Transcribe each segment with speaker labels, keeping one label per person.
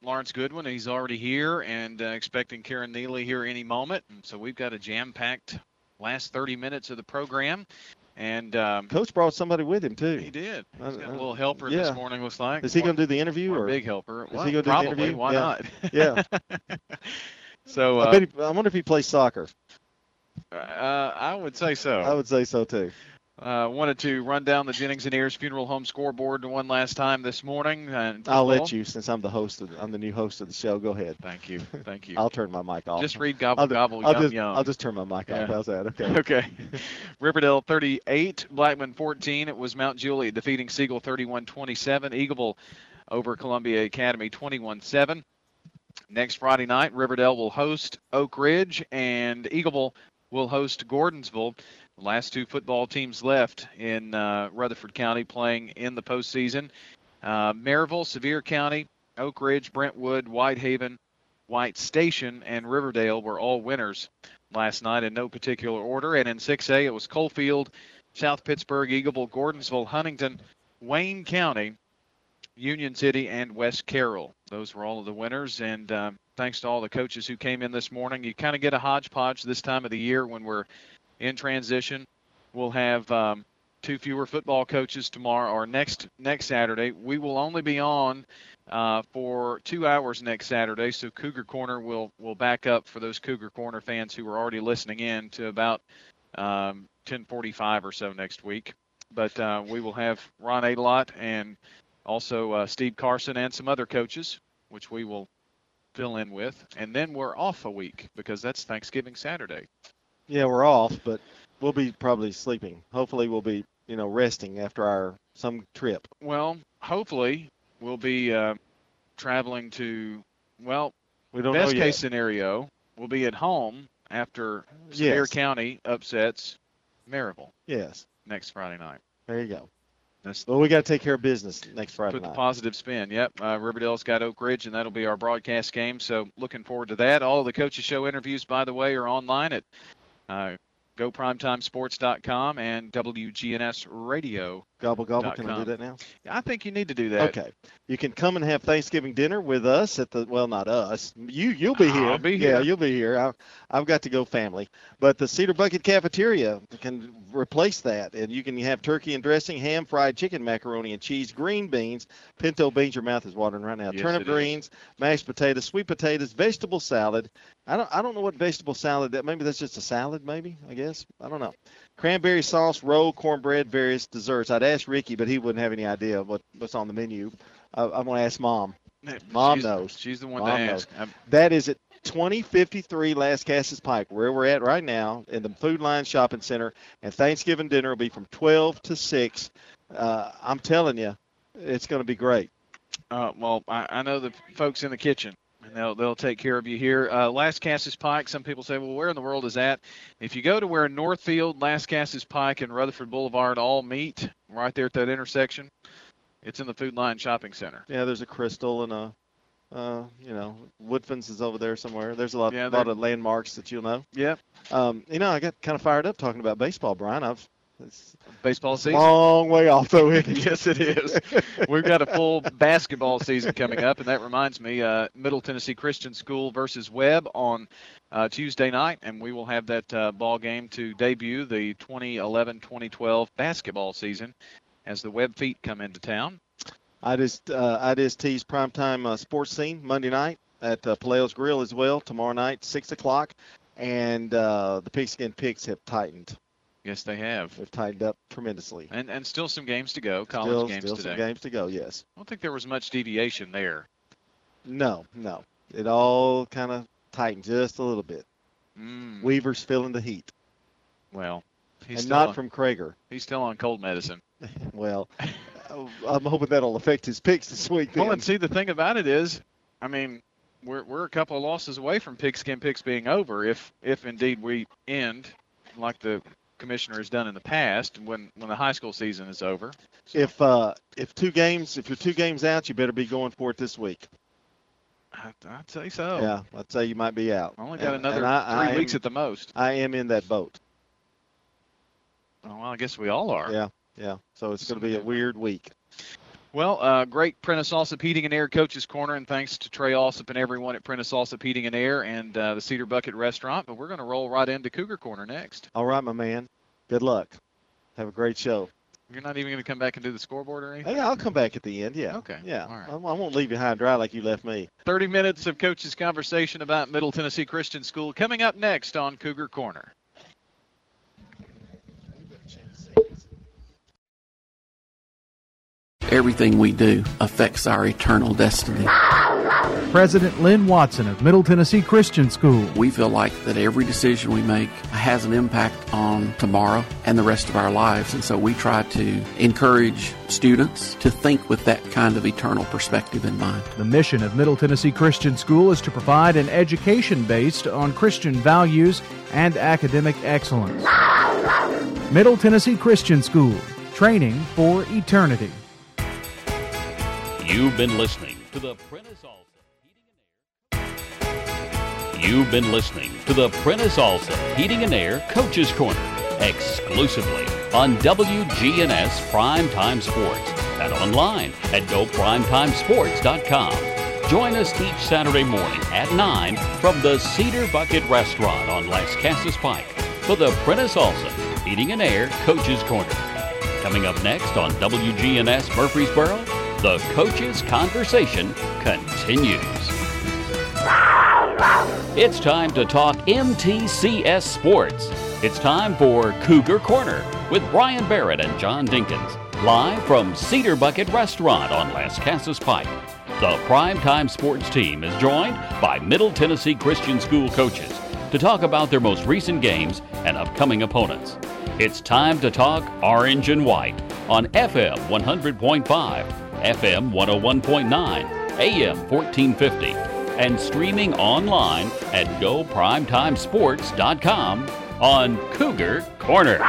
Speaker 1: Lawrence Goodwin. He's already here and expecting Karen Neely here any moment. And so we've got a jam-packed last 30 minutes of the program. And
Speaker 2: Coach brought somebody with him, too.
Speaker 1: He did. He's got a little helper
Speaker 2: yeah.
Speaker 1: this morning, looks like.
Speaker 2: Is he going to do the interview?
Speaker 1: Or a big helper?
Speaker 2: Is
Speaker 1: well,
Speaker 2: he going to do
Speaker 1: probably.
Speaker 2: the interview?
Speaker 1: Why not?
Speaker 2: Yeah.
Speaker 1: So
Speaker 2: I wonder if he plays soccer.
Speaker 1: I would say so.
Speaker 2: I would say so, too.
Speaker 1: Wanted to run down the Jennings and Ayers Funeral Home scoreboard one last time this morning.
Speaker 2: I'll let you, since I'm the new host of the show. Go ahead.
Speaker 1: Thank you.
Speaker 2: I'll turn my mic off.
Speaker 1: Just read gobble, gobble, yum, yum.
Speaker 2: I'll just turn my mic off. How's that? Okay.
Speaker 1: Okay. Riverdale 38, Blackman 14. It was Mount Juliet defeating Siegel 31-27. Eagleville over Columbia Academy 21-7. Next Friday night, Riverdale will host Oak Ridge, and Eagleville will host Gordonsville. The last two football teams left in Rutherford County playing in the postseason. Maryville, Sevier County, Oak Ridge, Brentwood, Whitehaven, White Station, and Riverdale were all winners last night in no particular order. And in 6A, it was Coalfield, South Pittsburgh, Eagleville, Gordonsville, Huntington, Wayne County, Union City, and West Carroll. Those were all of the winners. And thanks to all the coaches who came in this morning. You kind of get a hodgepodge this time of the year when we're in transition. We'll have two fewer football coaches tomorrow or next Saturday. We will only be on for 2 hours next Saturday, so Cougar Corner will back up for those Cougar Corner fans who are already listening in to about 10:45 or so next week. But we will have Ron Adelot and also Steve Carson and some other coaches, which we will fill in with. And then we're off a week because that's Thanksgiving Saturday.
Speaker 2: Yeah, we're off, but we'll be probably sleeping. Hopefully we'll be, resting after some trip.
Speaker 1: Well, hopefully we'll be traveling to,
Speaker 2: we don't
Speaker 1: best
Speaker 2: know
Speaker 1: case
Speaker 2: yet.
Speaker 1: Scenario, we'll be at home after Sevier County upsets Maryville.
Speaker 2: Yes.
Speaker 1: Next Friday night.
Speaker 2: There you go. Well, we got to take care of business next Friday night.
Speaker 1: Put the positive spin. Yep. Riverdale's got Oak Ridge, and that'll be our broadcast game. So looking forward to that. All of the Coaches Show interviews, by the way, are online at GoPrimetimeSports.com and WGNSradio.com.
Speaker 2: Gobble, gobble. Can I do that now?
Speaker 1: I think you need to do that.
Speaker 2: Okay. You can come and have Thanksgiving dinner with us at not us. You'll be here.
Speaker 1: I'll be here.
Speaker 2: Yeah, you'll be here. I've got to go family. But the Cedar Bucket Cafeteria can replace that. And you can have turkey and dressing, ham, fried chicken, macaroni and cheese, green beans, pinto beans. Your mouth is watering right now.
Speaker 1: Yes,
Speaker 2: Turnip greens, mashed potatoes, sweet potatoes, vegetable salad. I don't know what vegetable salad that. Maybe that's just a salad, maybe, I guess. I don't know. Cranberry sauce, roll, cornbread, various desserts. I'd ask Ricky, but he wouldn't have any idea what's on the menu. I'm going to ask Mom. Mom knows.
Speaker 1: She's the one
Speaker 2: Mom
Speaker 1: to ask.
Speaker 2: That is at 2053 Las Casas Pike, where we're at right now in the Food Line Shopping Center. And Thanksgiving dinner will be from 12 to 6. I'm telling you, it's going to be great.
Speaker 1: Well, I know the folks in the kitchen. And they'll take care of you here. Las Casas Pike, some people say, well, where in the world is that? If you go to where Northfield, Las Casas Pike, and Rutherford Boulevard all meet, right there at that intersection, it's in the Food Line Shopping Center.
Speaker 2: Yeah, there's a Crystal and Woodfins is over there somewhere. There's a lot of landmarks that you'll know.
Speaker 1: Yep.
Speaker 2: I got kind of fired up talking about baseball, Brian.
Speaker 1: Baseball season?
Speaker 2: Long way off, though, isn't it?
Speaker 1: Yes, it is. We've got a full basketball season coming up, and that reminds me, Middle Tennessee Christian School versus Webb on Tuesday night, and we will have that ball game to debut the 2011-2012 basketball season as the Webb Feet come into town.
Speaker 2: I just teased primetime sports scene Monday night at Paleo's Grill as well, tomorrow night, 6 o'clock, and the Pigskin Picks have tightened.
Speaker 1: Yes, they have.
Speaker 2: They've tightened up tremendously.
Speaker 1: And still some games to go, college games
Speaker 2: today.
Speaker 1: Still
Speaker 2: some games to go, yes.
Speaker 1: I don't think there was much deviation there.
Speaker 2: No. It all kind of tightened just a little bit. Weaver's feeling the heat.
Speaker 1: Well,
Speaker 2: from Krager.
Speaker 1: He's still on cold medicine.
Speaker 2: Well, I'm hoping that'll affect his picks this week.
Speaker 1: Well, and see, the thing about it is, I mean, we're a couple of losses away from Pigskin Picks being over if indeed we end like the commissioner has done in the past when the high school season is over. So.
Speaker 2: If you're 2 games out, you better be going for it this week.
Speaker 1: I'd say so.
Speaker 2: Yeah, I'd say you might be out.
Speaker 1: Only got another 3 weeks at the most.
Speaker 2: I am in that boat.
Speaker 1: Oh, well, I guess we all are.
Speaker 2: Yeah. So it's going to be a weird week.
Speaker 1: Well, great Prentice Allsup Heating and Air Coaches Corner, and thanks to Trey Allsup and everyone at Prentice Allsup Heating and Air and the Cedar Bucket Restaurant. But we're going to roll right into Cougar Corner next.
Speaker 2: All right, my man. Good luck. Have a great show.
Speaker 1: You're not even going to come back and do the scoreboard or anything?
Speaker 2: Hey, I'll come back at the end, yeah.
Speaker 1: Okay.
Speaker 2: Yeah.
Speaker 1: All right.
Speaker 2: I won't leave you high and dry like you left me.
Speaker 1: 30 minutes of coaches' conversation about Middle Tennessee Christian School coming up next on Cougar Corner.
Speaker 3: Everything we do affects our eternal destiny.
Speaker 4: President Lynn Watson of Middle Tennessee Christian School.
Speaker 3: We feel like that every decision we make has an impact on tomorrow and the rest of our lives, and so we try to encourage students to think with that kind of eternal perspective in mind.
Speaker 4: The mission of Middle Tennessee Christian School is to provide an education based on Christian values and academic excellence. Middle Tennessee Christian School, training for eternity.
Speaker 5: You've been listening to the Prentice Allsup You've been listening to the Prentice Allsup Heating and Air Coaches Corner exclusively on WGNS Primetime Sports and online at GoPrimetimesports.com. Join us each Saturday morning at 9 from the Cedar Bucket Restaurant on Las Casas Pike for the Prentice Allsup Heating and Air Coaches Corner. Coming up next on WGNS Murfreesboro, the Coach's Conversation continues. It's time to talk MTCS Sports. It's time for Cougar Corner with Brian Barrett and John Dinkins, live from Cedar Bucket Restaurant on Las Casas Pike. The Primetime Sports team is joined by Middle Tennessee Christian School coaches to talk about their most recent games and upcoming opponents. It's time to talk Orange and White on FM 100.5, FM 101.9, AM 1450, and streaming online at GoPrimetimesports.com on Cougar Corner.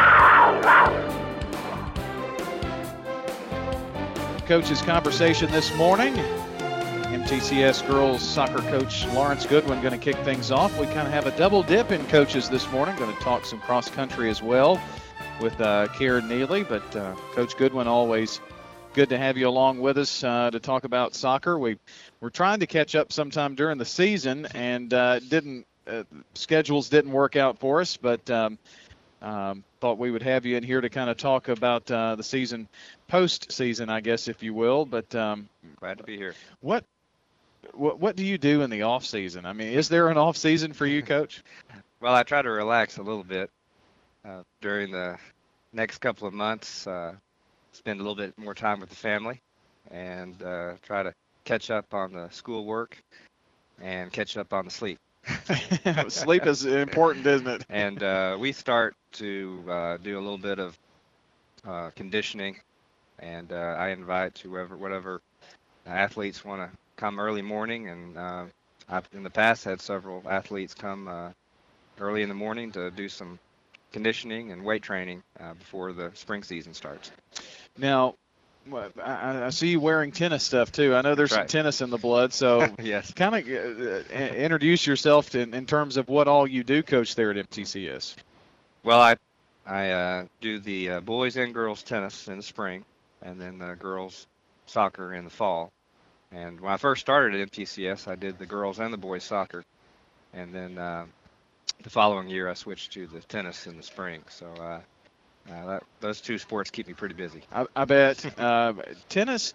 Speaker 1: Coach's conversation this morning. MTCS girls soccer coach Lawrence Goodwin going to kick things off. We kind of have a double dip in coaches this morning. Going to talk some cross country as well with Karen Neely. But Coach Goodwin, always good to have you along with us to talk about soccer. We're trying to catch up sometime during the season, and schedules didn't work out for us, but thought we would have you in here to kind of talk about the season, post-season, I guess, if you will. But
Speaker 6: glad to be here.
Speaker 1: What do you do in the off season? I mean, is there an off season for you, Coach?
Speaker 6: Well, I try to relax a little bit during the next couple of months. Spend a little bit more time with the family, and try to catch up on the schoolwork and catch up on the sleep.
Speaker 1: Sleep is important, isn't it?
Speaker 6: And we start to do a little bit of conditioning, and I invite whatever athletes want to come early morning, and I've in the past had several athletes come early in the morning to do some conditioning and weight training before the spring season starts.
Speaker 1: Now, I see you wearing tennis stuff too. I know there's some tennis in the blood, so
Speaker 6: yes.
Speaker 1: Kind of introduce yourself in terms of what all you do, Coach, there at MTCS.
Speaker 6: Well, I do the boys and girls tennis in the spring, and then the girls soccer in the fall. And when I first started at MTCS, I did the girls and the boys soccer, and then the following year I switched to the tennis in the spring. So those two sports keep me pretty busy.
Speaker 1: I bet. Tennis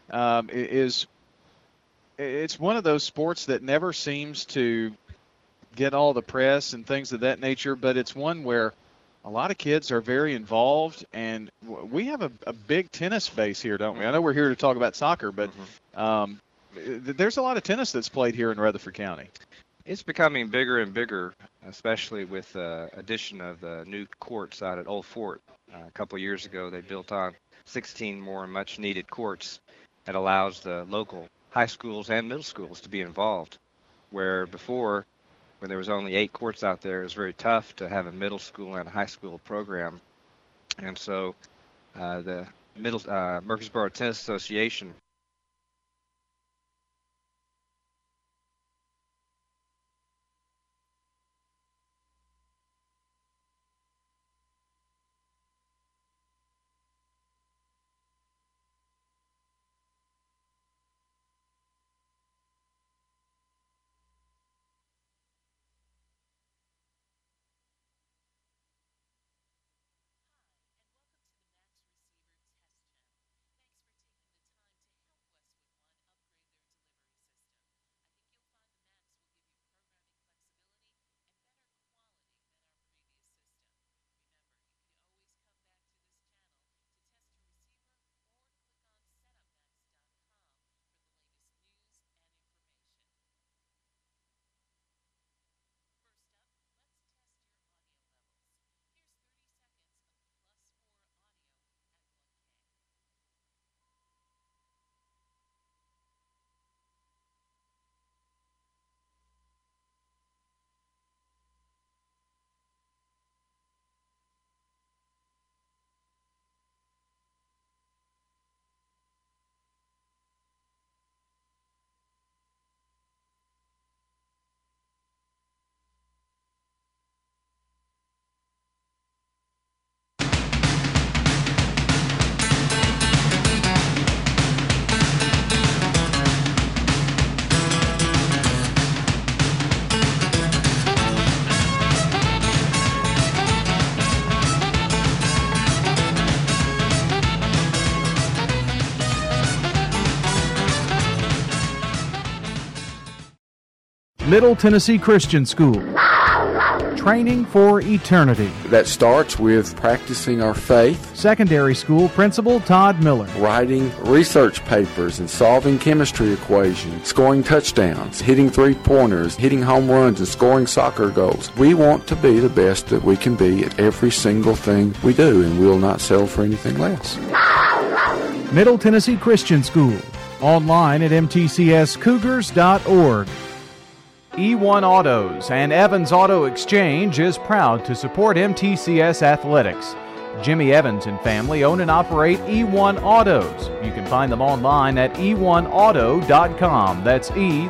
Speaker 1: it's one of those sports that never seems to get all the press and things of that nature, but it's one where a lot of kids are very involved, and we have a big tennis base here, don't we? I know we're here to talk about soccer, but there's a lot of tennis that's played here in Rutherford County.
Speaker 6: It's becoming bigger and bigger, especially with the addition of the new courts out at Old Fort. A couple of years ago, they built on 16 more much-needed courts that allows the local high schools and middle schools to be involved, where before, when there was only 8 courts out there, it was very tough to have a middle school and a high school program. And so the Murfreesboro Tennis Association
Speaker 4: Middle Tennessee Christian School. Training for eternity.
Speaker 3: That starts with practicing our faith,
Speaker 4: Secondary School Principal Todd Miller.
Speaker 3: writing research papers and solving chemistry equations, scoring touchdowns, hitting three-pointers, hitting home runs, and scoring soccer goals. We want to be the best that we can be at every single thing we do, and we'll not settle for anything less.
Speaker 4: Middle Tennessee Christian School. Online at mtcscougars.org. E1 Autos and Evans Auto Exchange is proud to support MTCS Athletics. Jimmy Evans and family own and operate E1 Autos. You can find them online at e1auto.com. That's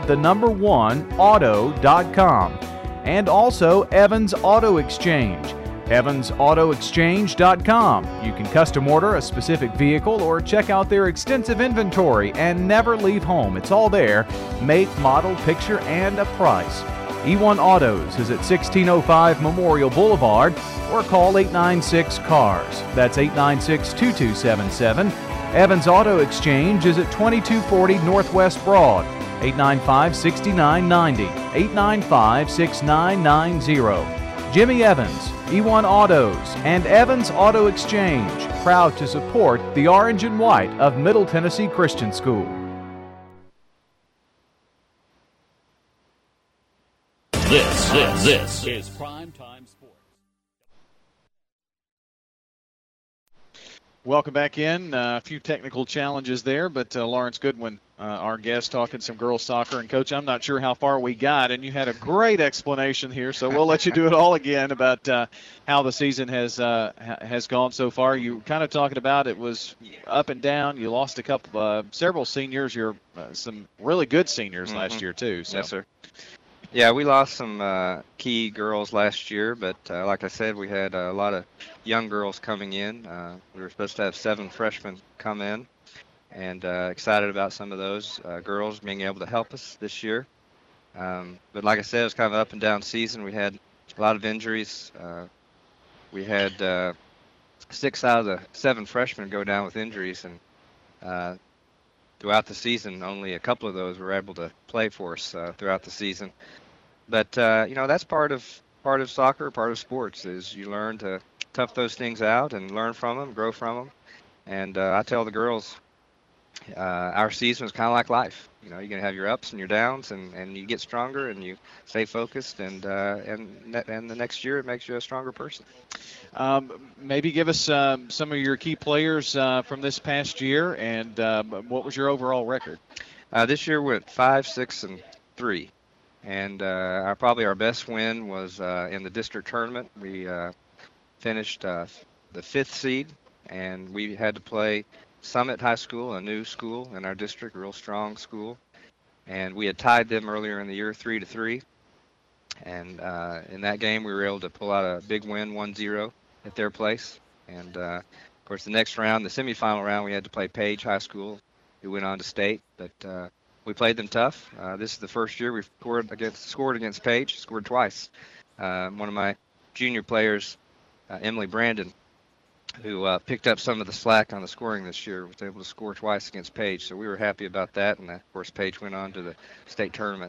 Speaker 4: auto.com. And also Evans Auto Exchange. evansautoexchange.com. You can custom order a specific vehicle or check out their extensive inventory and never leave home. It's all there. Make, model, picture, and a price. E1 Autos is at 1605 Memorial Boulevard or call 896-CARS. That's 896-2277. Evans Auto Exchange is at 2240 Northwest Broad. 895-6990. 895-6990. Jimmy Evans, E1 Autos, and Evans Auto Exchange, proud to support the orange and white of Middle Tennessee Christian School.
Speaker 5: This is Prime Time Sports.
Speaker 1: Welcome back in. A few technical challenges there, but Lawrence Goodwin, our guest, talking some girls soccer. And, Coach, I'm not sure how far we got, and you had a great explanation here, so we'll let you do it all again about how the season has gone so far. You were kind of talking about it was up and down. You lost several seniors. You're some really good seniors last year, too. So.
Speaker 6: Yes, sir. Yeah, we lost some key girls last year, but like I said, we had a lot of young girls coming in. We were supposed to have 7 freshmen come in, and excited about some of those girls being able to help us this year. But like I said, it was kind of an up and down season. We had a lot of injuries. We had 6 out of the 7 freshmen go down with injuries, and throughout the season, only a couple of those were able to play for us throughout the season. But that's part of soccer, part of sports, is you learn to tough those things out and learn from them, grow from them. And I tell the girls, our season is kind of like life. You're going to have your ups and your downs, and you get stronger and you stay focused, and the next year it makes you a stronger person.
Speaker 1: Maybe give us some of your key players from this past year, and what was your overall record?
Speaker 6: This year went 5-6-3, and probably our best win was in the district tournament. We finished the 5th seed, and we had to play Summit High School, a new school in our district, a real strong school, and we had tied them earlier in the year 3-3. And in that game, we were able to pull out a big win, 1-0 at their place. And of course, the next round, the semifinal round, we had to play Page High School, who went on to state. But we played them tough. This is the first year we've scored against Page, scored twice. One of my junior players, Emily Brandon, who picked up some of the slack on the scoring this year, was able to score twice against Page. So we were happy about that. And, of course, Page went on to the state tournament.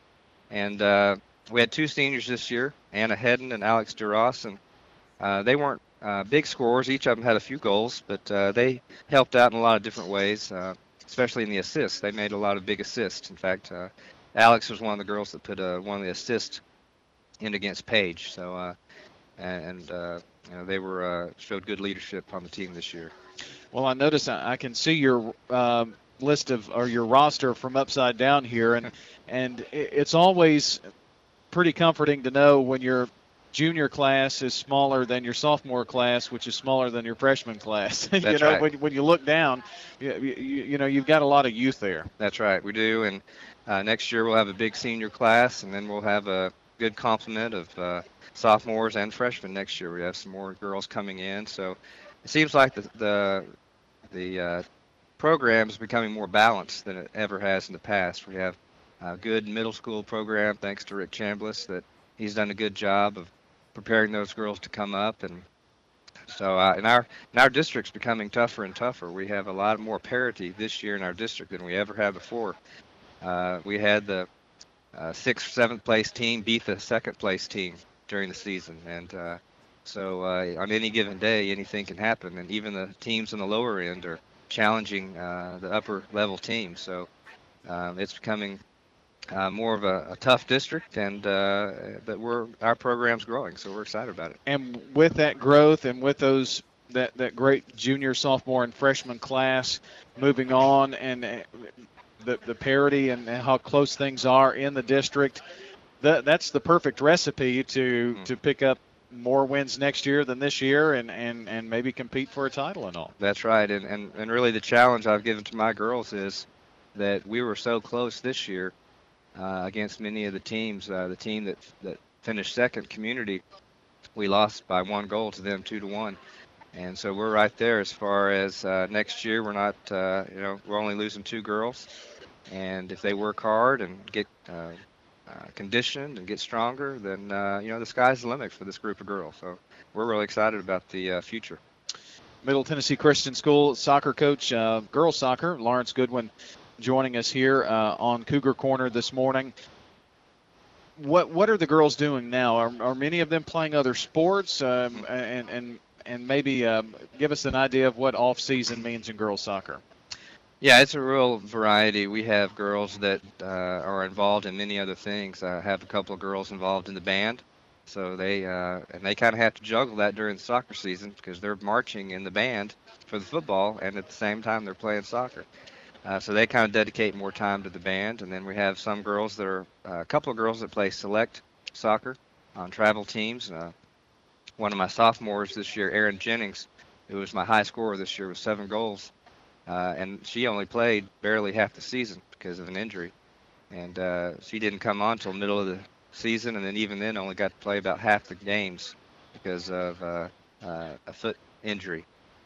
Speaker 6: And we had 2 seniors this year, Anna Hedden and Alex DeRoss, and they weren't big scorers. Each of them had a few goals, but they helped out in a lot of different ways, especially in the assists. They made a lot of big assists. In fact, Alex was one of the girls that put one of the assists in against Page. So, they showed good leadership on the team this year.
Speaker 1: Well, I notice I can see your list or your roster from upside down here, and it's always pretty comforting to know when your junior class is smaller than your sophomore class, which is smaller than your freshman class.
Speaker 6: That's right.
Speaker 1: When you look down, you've got a lot of youth there.
Speaker 6: That's right, we do. And next year we'll have a big senior class, and then we'll have a good complement of sophomores and freshmen next year. We have some more girls coming in, so it seems like the program is becoming more balanced than it ever has in the past. We have a good middle school program, thanks to Rick Chambliss, that he's done a good job of preparing those girls to come up. And so in our district's becoming tougher and tougher. We have a lot more parity this year in our district than we ever had before. We had the 6th, 7th place team beat the 2nd place team during the season. And so on any given day, anything can happen. And even the teams on the lower end are challenging the upper level teams. So it's becoming more of a tough district, and but our program's growing, so we're excited about it.
Speaker 1: And with that growth and with those that great junior, sophomore, and freshman class moving on, and the parity and how close things are in the district, that's the perfect recipe to pick up more wins next year than this year, and maybe compete for a title and all.
Speaker 6: That's right, and really the challenge I've given to my girls is that we were so close this year against many of the teams. The team that finished second, Community, we lost by 1 goal to them, 2-1. And so we're right there as far as next year. We're not, we're only losing 2 girls. And if they work hard and get conditioned and get stronger, then, the sky's the limit for this group of girls. So we're really excited about the future.
Speaker 1: Middle Tennessee Christian School soccer coach, girls soccer, Lawrence Goodwin, joining us here on Cougar Corner this morning. What are the girls doing now? Are many of them playing other sports? And maybe give us an idea of what off-season means in girls soccer.
Speaker 6: Yeah, it's a real variety. We have girls that are involved in many other things. I have a couple of girls involved in the band, so they kind of have to juggle that during the soccer season because they're marching in the band for the football, and at the same time they're playing soccer. So they kind of dedicate more time to the band. And then we have some girls that are a couple of girls that play select soccer on travel teams. One of my sophomores this year, Erin Jennings, who was my high scorer this year with 7 goals, and she only played barely half the season because of an injury. And she didn't come on until middle of the season, and then even then only got to play about half the games because of a foot injury.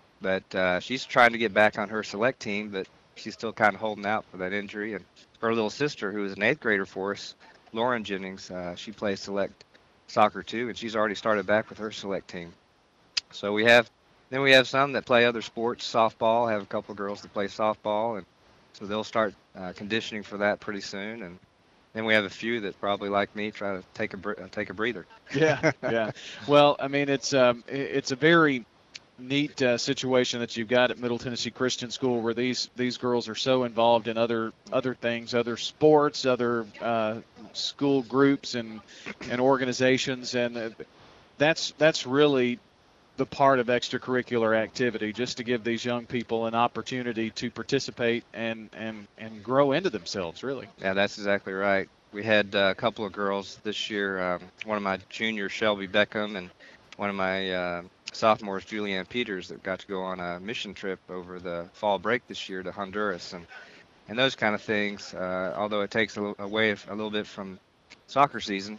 Speaker 6: But she's trying to get back on her select team, but she's still kind of holding out for that injury. And her little sister, who is an 8th grader for us, Lauren Jennings, she plays select soccer too, and she's already started back with her select team. So we have some that play other sports, softball. I have a couple of girls that play softball, and so they'll start conditioning for that pretty soon. And then we have a few that probably, like me, try to take a breather.
Speaker 1: Yeah. Well, I mean, it's a very neat situation that you've got at Middle Tennessee Christian School, where these girls are so involved in other things, other sports, other school groups and organizations, and that's really the part of extracurricular activity, just to give these young people an opportunity to participate and grow into themselves, really.
Speaker 6: Yeah, that's exactly right. We had a couple of girls this year, one of my juniors, Shelby Beckham, and one of my sophomores, Julianne Peters, that got to go on a mission trip over the fall break this year to Honduras, and those kind of things. Although it takes away a little bit from soccer season,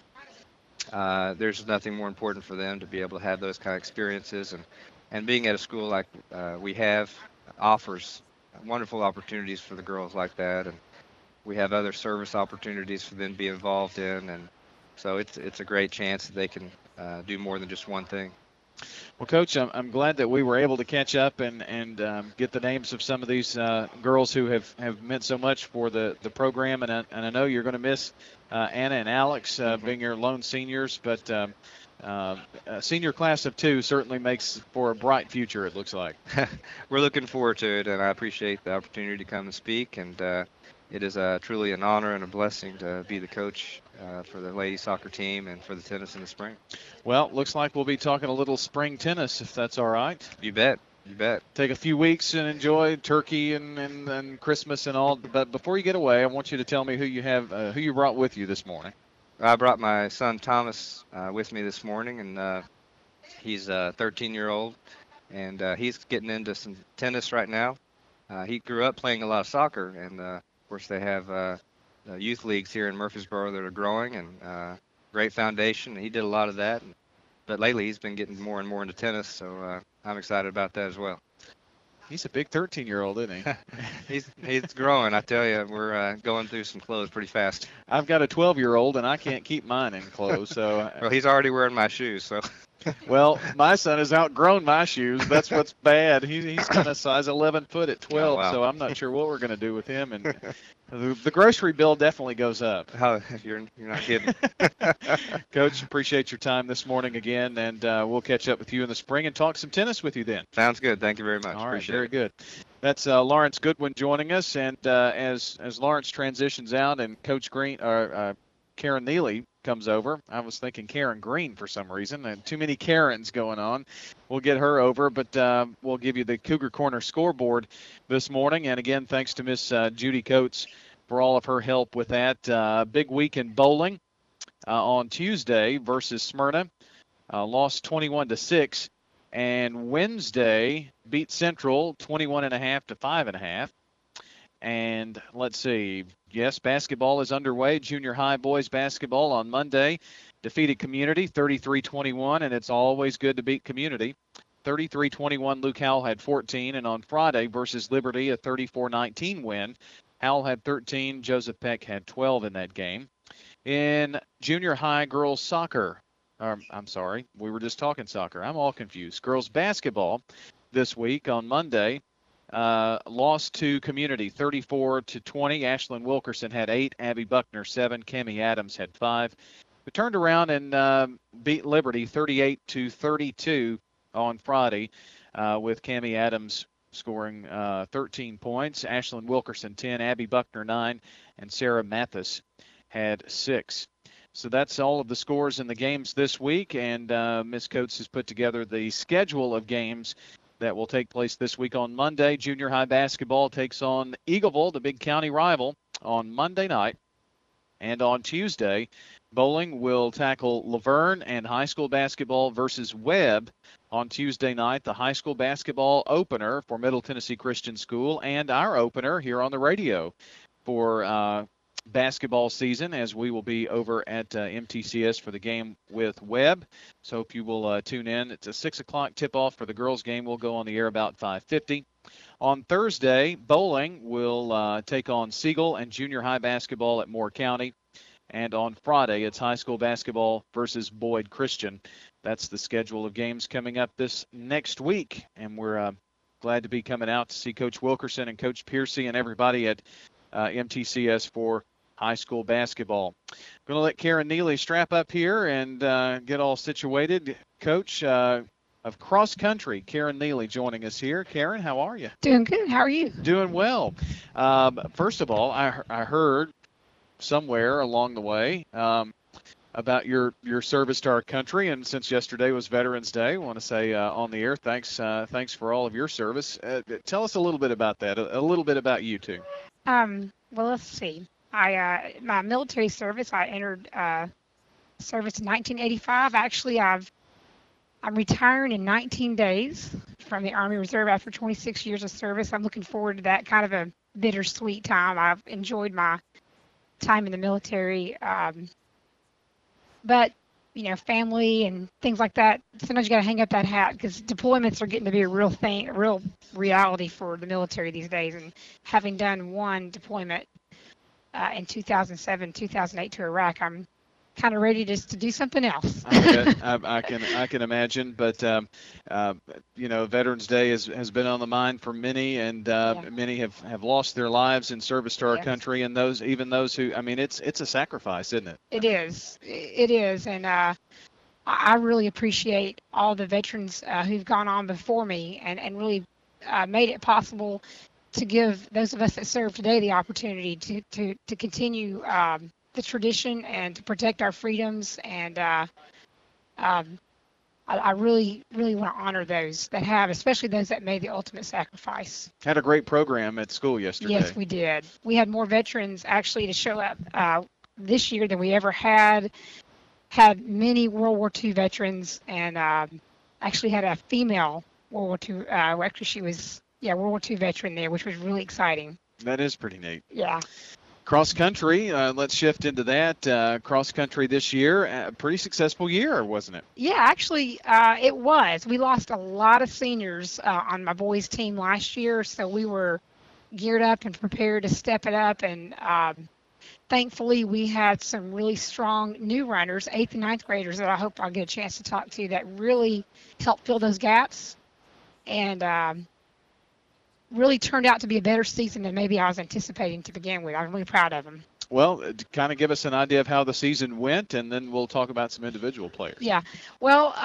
Speaker 6: there's nothing more important for them to be able to have those kind of experiences, and being at a school like we have offers wonderful opportunities for the girls like that, and we have other service opportunities for them to be involved in, and so it's a great chance that they can do more than just one thing.
Speaker 1: Well, Coach, I'm glad that we were able to catch up and get the names of some of these girls who have meant so much for the program, and I know you're going to miss Anna and Alex being your lone seniors, but a senior class of 2 certainly makes for a bright future, it looks like.
Speaker 6: We're looking forward to it, and I appreciate the opportunity to come and speak, and it is truly an honor and a blessing to be the coach for the ladies soccer team and for the tennis in the spring.
Speaker 1: Well, looks like we'll be talking a little spring tennis, if that's all right.
Speaker 6: You bet.
Speaker 1: Take a few weeks and enjoy turkey and Christmas and all. But before you get away, I want you to tell me who you brought with you this morning.
Speaker 6: I brought my son Thomas with me this morning, and he's a 13-year-old, and he's getting into some tennis right now. He grew up playing a lot of soccer, and of course they have youth leagues here in Murfreesboro that are growing, and great foundation. He did a lot of that, but lately he's been getting more and more into tennis, so I'm excited about that as well.
Speaker 1: He's a big 13-year-old, isn't
Speaker 6: he? He's growing, I tell you. We're going through some clothes pretty fast.
Speaker 1: I've got a 12-year-old, and I can't keep mine in clothes. So
Speaker 6: well, he's already wearing my shoes, so.
Speaker 1: Well, my son has outgrown my shoes. That's what's bad. He's kind of size 11 foot at 12,
Speaker 6: Oh, wow.
Speaker 1: so I'm not sure what we're going to do with him. And the grocery bill definitely goes up.
Speaker 6: Oh, you're not kidding.
Speaker 1: Coach, appreciate your time this morning again, and we'll catch up with you in the spring and talk some tennis with you then.
Speaker 6: Sounds good. Thank you very much.
Speaker 1: All right,
Speaker 6: Appreciate
Speaker 1: very
Speaker 6: it.
Speaker 1: good. That's Lawrence Goodwin joining us, and as Lawrence transitions out and Coach Green or Karen Neely comes over, I was thinking Karen Green for some reason, and too many Karens going on. We'll get her over, but we'll give you the Cougar Corner scoreboard this morning, and again, thanks to Miss Judy Coates for all of her help with that. Big week in bowling on Tuesday versus Smyrna, lost 21-6. And Wednesday beat Central 21.5 to 5.5. And let's see, yes, basketball is underway. Junior high boys basketball on Monday defeated Community 33-21, and it's always good to beat Community. 33-21, Luke Howell had 14, and on Friday versus Liberty, a 34-19 win. Howell had 13, Joseph Peck had 12 in that game. In junior high girls soccer, I'm sorry, we were just talking soccer. I'm all confused. Girls basketball this week on Monday lost to Community 34-20. Ashlyn Wilkerson had 8, Abby Buckner 7, Cammie Adams had 5. We turned around and beat Liberty 38-32 on Friday with Cammie Adams scoring 13 points. Ashlyn Wilkerson 10, Abby Buckner 9, and Sarah Mathis had 6. So that's all of the scores in the games this week, and Ms. Coates has put together the schedule of games that will take place this week. On Monday, junior high basketball takes on Eagleville, the big county rival, on Monday night. And on Tuesday, bowling will tackle Laverne, and high school basketball versus Webb on Tuesday night, the high school basketball opener for Middle Tennessee Christian School and our opener here on the radio for basketball season, as we will be over at MTCS for the game with Webb. So hope you will tune in. It's a 6 o'clock tip-off for the girls' game. We'll go on the air about 5:50. On Thursday, bowling will take on Siegel and junior high basketball at Moore County. And on Friday, it's high school basketball versus Boyd Christian. That's the schedule of games coming up this next week. And we're glad to be coming out to see Coach Wilkerson and Coach Piercy and everybody at MTCS for high school basketball. Going to let Karen Neely strap up here and get all situated. Coach of cross country, Karen Neely, joining us here. Karen, how are you?
Speaker 7: Doing good. How are you?
Speaker 1: Doing well. First of all, I heard somewhere along the way about your service to our country, and since yesterday was Veterans Day, I want to say on the air, thanks for all of your service. Tell us a little bit about that, a little bit about you too.
Speaker 7: Well, let's see. My military service, I entered service in 1985. Actually, I'm retiring in 19 days from the Army Reserve after 26 years of service. I'm looking forward to that, kind of a bittersweet time. I've enjoyed my time in the military, but family and things like that, sometimes you got to hang up that hat, because deployments are getting to be a real thing, a real reality for the military these days. And having done one deployment in 2007, 2008 to Iraq, I'm kind of ready just to do something else.
Speaker 1: I can imagine, but Veterans Day has been on the mind for many, and many have lost their lives in service to our country, and those who, it's a sacrifice, isn't it?
Speaker 7: It is, and I really appreciate all the veterans who've gone on before me and really made it possible to give those of us that serve today the opportunity to continue the tradition and to protect our freedoms. And I really, really want to honor those that have, especially those that made the ultimate sacrifice.
Speaker 1: Had a great program at school yesterday.
Speaker 7: Yes, we did. We had more veterans actually to show up this year than we ever had. Had many World War II veterans, and actually had a female World War II. Actually, she was World War II veteran there, which was really exciting.
Speaker 1: That is pretty neat.
Speaker 7: Yeah.
Speaker 1: Cross country, let's shift into that. Cross country this year, a pretty successful year, wasn't it?
Speaker 7: Yeah, actually, it was. We lost a lot of seniors on my boys' team last year, so we were geared up and prepared to step it up and thankfully, we had some really strong new runners, 8th and 9th graders, that I hope I'll get a chance to talk to that really helped fill those gaps and really turned out to be a better season than maybe I was anticipating to begin with. I'm really proud of them.
Speaker 1: Well, kind of give us an idea of how the season went, and then we'll talk about some individual players.
Speaker 7: Yeah. Well,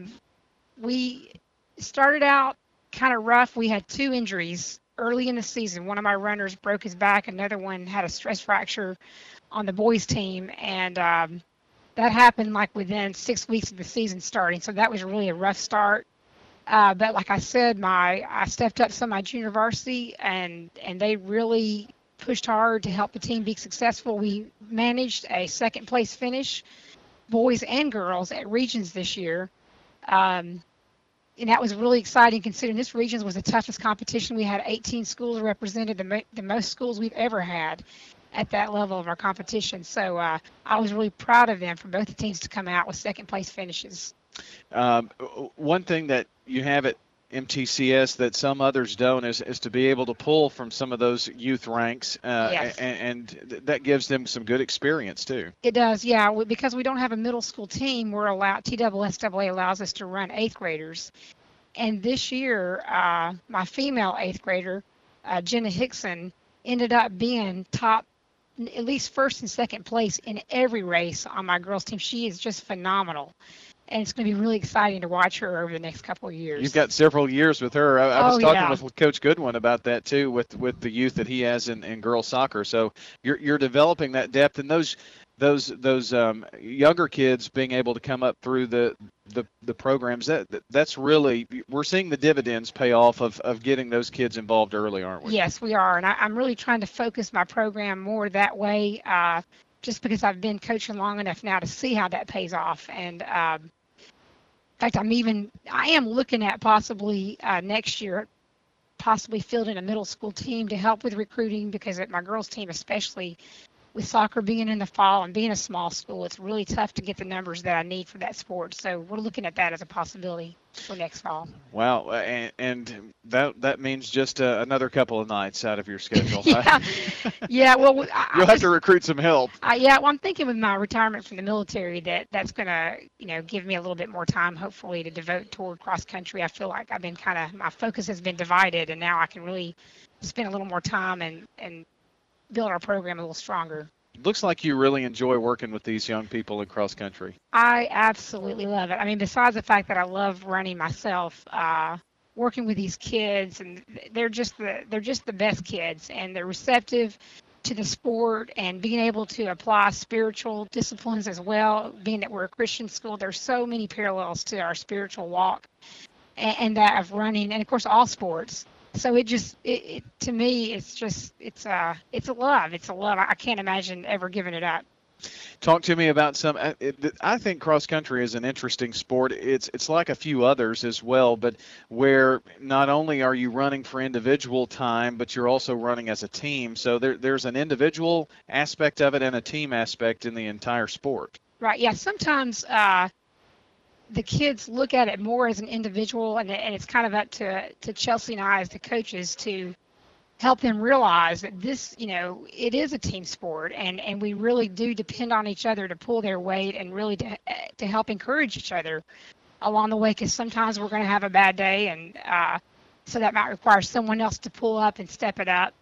Speaker 7: we started out kind of rough. We had 2 injuries early in the season. One of my runners broke his back. Another one had a stress fracture on the boys team. And that happened like within 6 weeks of the season starting. So that was really a rough start. But like I said, I stepped up some of my junior varsity, and they really pushed hard to help the team be successful. We managed a second place finish, boys and girls, at regions this year. And that was really exciting considering this regions was the toughest competition. We had 18 schools represented, the most schools we've ever had at that level of our competition. So I was really proud of them for both the teams to come out with second place finishes.
Speaker 1: One thing that you have at MTCS that some others don't is to be able to pull from some of those youth ranks,
Speaker 7: Yes.
Speaker 1: and that gives them some good experience too.
Speaker 7: It does, yeah. Because we don't have a middle school team, we're allowed, TSSAA allows us to run 8th graders. And this year, my female 8th grader, Jenna Hickson, ended up being top, at least first and second place in every race on my girls team. She is just phenomenal. And it's going to be really exciting to watch her over the next couple of years.
Speaker 1: You've got several years with her. I was talking
Speaker 7: yeah.
Speaker 1: with Coach Goodwin about that too, with the youth that he has in girls soccer. So you're developing that depth, and those younger kids being able to come up through the programs. That's really, we're seeing the dividends pay off of getting those kids involved early, aren't we?
Speaker 7: Yes, we are, and I'm really trying to focus my program more that way. Just because I've been coaching long enough now to see how that pays off. And in fact, I am looking at possibly next year, possibly fielding a middle school team to help with recruiting, because at my girls team, especially with soccer being in the fall and being a small school, it's really tough to get the numbers that I need for that sport. So we're looking at that as a possibility for next fall.
Speaker 1: Wow, and that means just another couple of nights out of your schedule.
Speaker 7: Yeah. Well,
Speaker 1: you'll have to recruit some help.
Speaker 7: Yeah. Well, I'm thinking with my retirement from the military that's going to, give me a little bit more time, hopefully, to devote toward cross country. I feel like I've been my focus has been divided, and now I can really spend a little more time and build our program a little stronger.
Speaker 1: Looks like you really enjoy working with these young people in cross country.
Speaker 7: I absolutely love it. I mean, besides the fact that I love running myself, working with these kids, and they're just the best kids, and they're receptive to the sport and being able to apply spiritual disciplines as well. Being that we're a Christian school, there's so many parallels to our spiritual walk and that of running, and of course all sports. So it to me, it's a love. It's a love. I can't imagine ever giving it up.
Speaker 1: Talk to me about some. I think cross country is an interesting sport. It's like a few others as well, but where not only are you running for individual time, but you're also running as a team. So there's an individual aspect of it and a team aspect in the entire sport.
Speaker 7: Right. Yeah. Sometimes the kids look at it more as an individual, and it's kind of up to Chelsea and I as the coaches to help them realize that this, it is a team sport, and we really do depend on each other to pull their weight and really to help encourage each other along the way, because sometimes we're going to have a bad day, and so that might require someone else to pull up and step it up.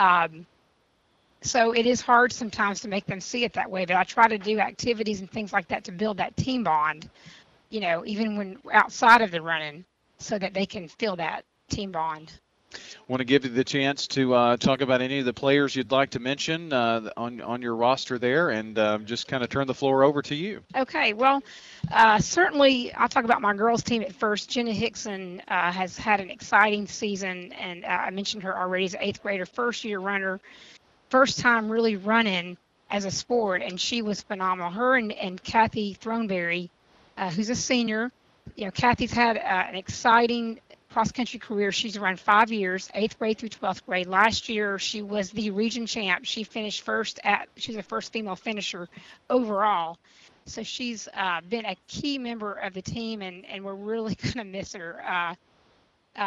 Speaker 7: So it is hard sometimes to make them see it that way, but I try to do activities and things like that to build that team bond, even when outside of the running, so that they can feel that team bond.
Speaker 1: Want to give you the chance to talk about any of the players you'd like to mention on your roster there, and just kind of turn the floor over to you.
Speaker 7: Okay, well, certainly I'll talk about my girls team at first. Jenna Hickson has had an exciting season, and I mentioned her already as an 8th grader, first-year runner, first time really running as a sport, and she was phenomenal. Her and Kathy Throneberry, who's a senior. Kathy's had an exciting cross-country career. She's run 5 years, 8th grade through 12th grade. Last year, she was the region champ. She finished first she's the first female finisher overall. So she's been a key member of the team, and we're really going to miss her.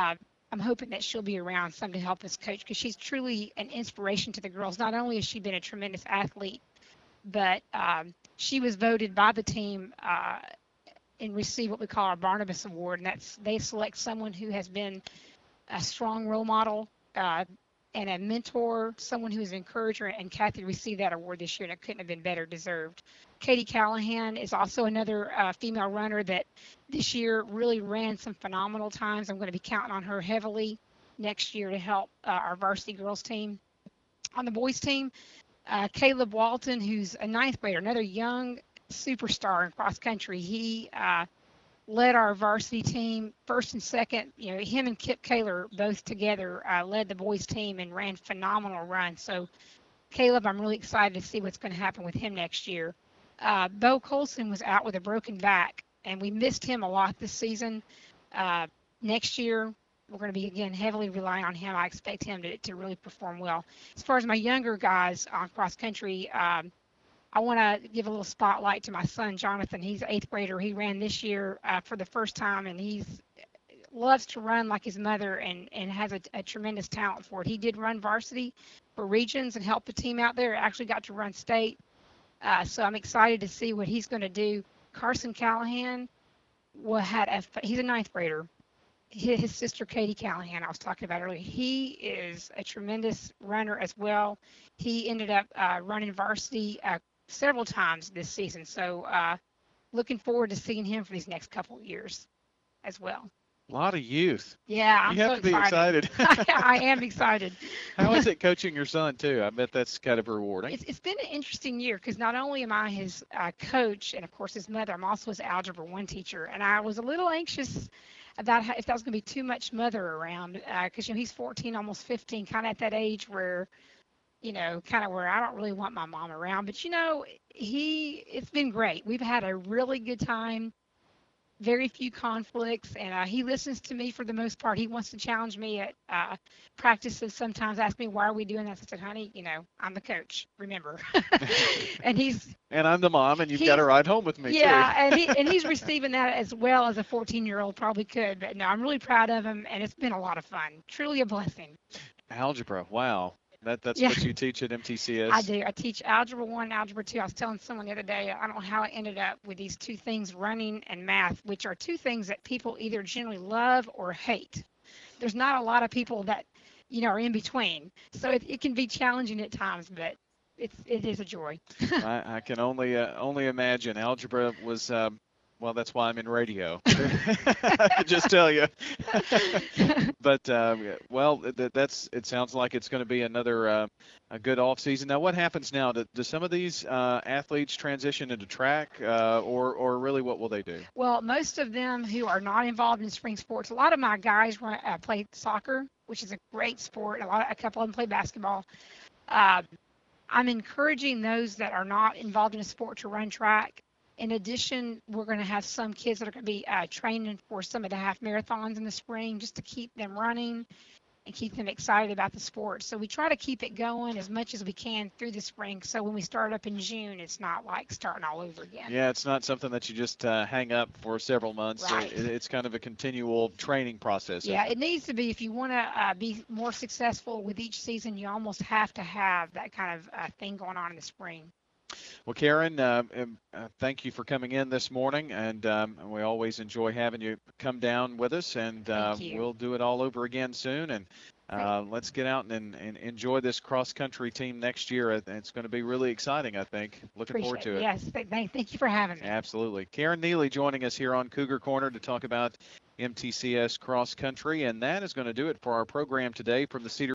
Speaker 7: I'm hoping that she'll be around some to help us coach, because she's truly an inspiration to the girls. Not only has she been a tremendous athlete, but she was voted by the team and received what we call our Barnabas Award, and they select someone who has been a strong role model and a mentor, someone who is an encourager, and Kathy received that award this year, and it couldn't have been better deserved. Katie Callahan is also another female runner that this year really ran some phenomenal times. I'm going to be counting on her heavily next year to help our varsity girls team. On the boys team, Caleb Walton, who's a ninth grader, another young superstar in cross country. He led our varsity team first and second. You know, him and Kip Kaler both together led the boys team and ran phenomenal runs. So Caleb, I'm really excited to see what's going to happen with him next year. Bo Colson was out with a broken back, and we missed him a lot this season. Next year, we're going to be, again, heavily relying on him. I expect him to really perform well. As far as my younger guys on cross country, I want to give a little spotlight to my son, Jonathan. He's an 8th grader. He ran this year for the first time, and he loves to run like his mother and has a tremendous talent for it. He did run varsity for regions and helped the team out there. Actually got to run state. So I'm excited to see what he's going to do. Carson Callahan he's a 9th grader. His sister, Katie Callahan, I was talking about earlier, he is a tremendous runner as well. He ended up running varsity several times this season. So looking forward to seeing him for these next couple of years as well.
Speaker 1: A lot of youth.
Speaker 7: Yeah, I'm
Speaker 1: you have
Speaker 7: so
Speaker 1: to be excited.
Speaker 7: I am excited.
Speaker 1: How is it coaching your son, too? I bet that's kind of rewarding.
Speaker 7: It's been an interesting year, because not only am I his coach and, of course, his mother, I'm also his Algebra 1 teacher. And I was a little anxious about if that was going to be too much mother around, because, he's 14, almost 15, kind of at that age where, kind of where I don't really want my mom around. But, it's been great. We've had a really good time. Very few conflicts, and he listens to me for the most part. He wants to challenge me at practices, sometimes ask me, why are we doing that? I said, honey, I'm the coach, remember. And
Speaker 1: I'm the mom, and you've got to ride home with me, too.
Speaker 7: Yeah, and he's receiving that as well as a 14-year-old probably could. But no, I'm really proud of him, and it's been a lot of fun. Truly a blessing.
Speaker 1: Algebra, wow. That's
Speaker 7: Yeah.
Speaker 1: what you teach at MTCS?
Speaker 7: I do. I teach Algebra 1, Algebra 2. I was telling someone the other day, I don't know how I ended up with these two things, running and math, which are two things that people either generally love or hate. There's not a lot of people that, are in between. So it can be challenging at times, but it is a joy.
Speaker 1: I can only imagine. Algebra was well, that's why I'm in radio. I can just tell you. But it sounds like it's going to be another a good off season. Now, what happens now? Do some of these athletes transition into track, or really, what will they do?
Speaker 7: Well, most of them who are not involved in spring sports, a lot of my guys play soccer, which is a great sport. A couple of them play basketball. I'm encouraging those that are not involved in a sport to run track. In addition, we're going to have some kids that are going to be training for some of the half marathons in the spring, just to keep them running and keep them excited about the sport. So we try to keep it going as much as we can through the spring, so when we start up in June, it's not like starting all over again.
Speaker 1: Yeah, it's not something that you just hang up for several months.
Speaker 7: Right.
Speaker 1: It's kind of a continual training process.
Speaker 7: Yeah, it needs to be. If you want to be more successful with each season, you almost have to have that kind of thing going on in the spring.
Speaker 1: Well, Karen, thank you for coming in this morning, and we always enjoy having you come down with us, and we'll do it all over again soon, and let's get out and enjoy this cross-country team next year. It's going to be really exciting, I think. Looking forward to it.
Speaker 7: Yes, thank you for having me.
Speaker 1: Absolutely. Karen Neely joining us here on Cougar Corner to talk about MTCS cross-country, and that is going to do it for our program today from the Cedar